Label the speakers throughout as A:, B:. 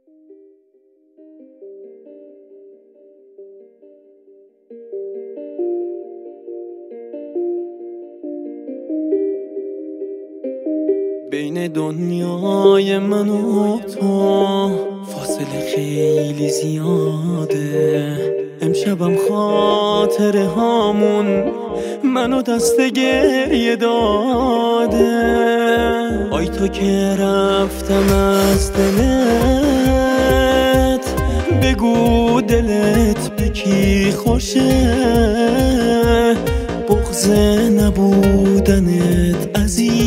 A: بین دنیای من و تو فاصله خیلی زیاده. امشبم خاطره هامون منو دست گریه داده. آی تو که رفتم از دلت، بگو دلت به کی خوشه. بغض نبودنت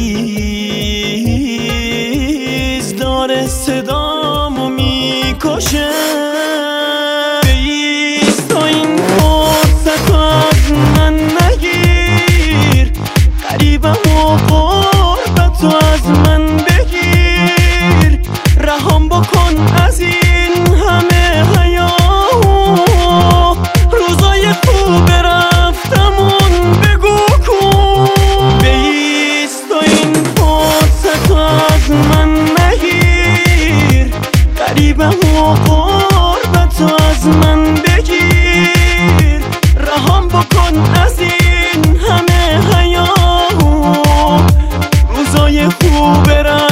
A: عزیز داره صدامو میکشه. بیست تا این فرصت از من نگیر، غریبم و غربت از من بگیر. رهام بکن از این همه حیاهو، روزای خوب رفتمون بگو کن. بیست تا این فرصت از من نگیر، غریبم و غربت از من بگیر. رهام بکن از این همه حیاهو، روزای خوب